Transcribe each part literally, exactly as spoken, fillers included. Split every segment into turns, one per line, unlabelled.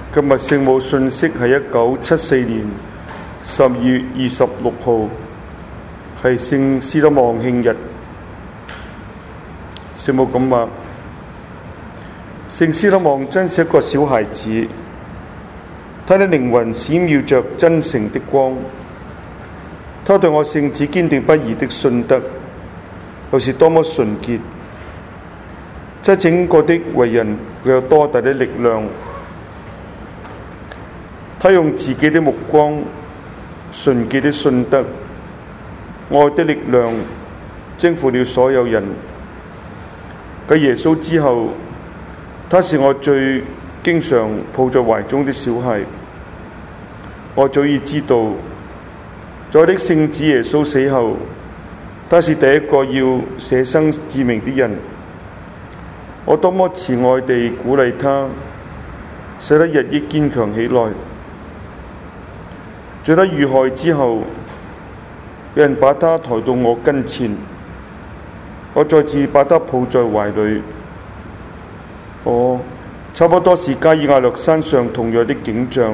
今日聖母信息係一九七四年十二月二十六號，係聖斯德望慶日。聖母咁話：聖斯德望真是一個小孩子，他的靈魂閃耀着真誠的光，他對我聖子堅定不移的信德，又是多麼純潔，即整個的為人具有多大的力量。他用自己的目光、純潔的信德、愛的力量征服了所有人。繼耶穌之後，他是我最經常抱在懷中的小孩。我早已知道，在我的聖子耶穌死後，他是第一個要捨生致命的人。我多麼慈愛地鼓勵他，使他日益堅強起來。在他遇害之後，有人把他抬到我跟前，我再次把他抱在懷裏。我差不多是加爾瓦略山上同樣的景象。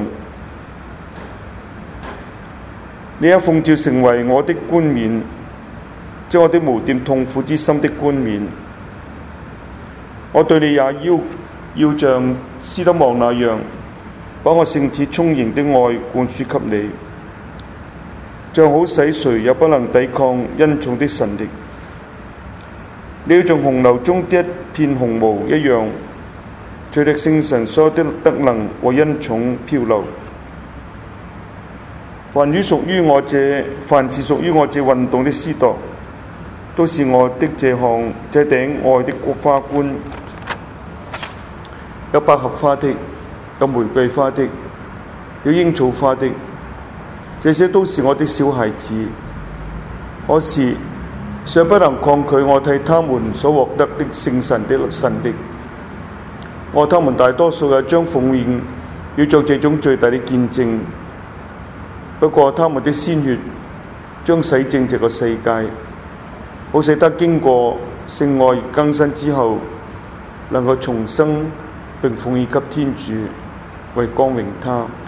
你也奉召成為我的冠冕，即我的無玷痛苦之心的冠冕。我對你也要要像斯德望那樣，把我聖子充盈的愛灌輸給你，像好使誰也不能抵抗恩寵的神力。你要像洪流中的一片紅毛一樣，隨着聖神所有的德能和恩寵漂流。凡於屬於我這，凡是屬於我這運動的司鐸，都是我的這項這頂愛的花冠，有百合花的，有玫瑰花的，有櫻草花的，這些都是我的小孩子。可是尚不能抗拒我替他們所獲得的聖神的神力。我他們大多數也將奉獻要做這種最大的見證。不過他們的鮮血將洗淨這個世界，好使得經過聖愛更新之後，能夠重生並奉獻給天主，為光榮他。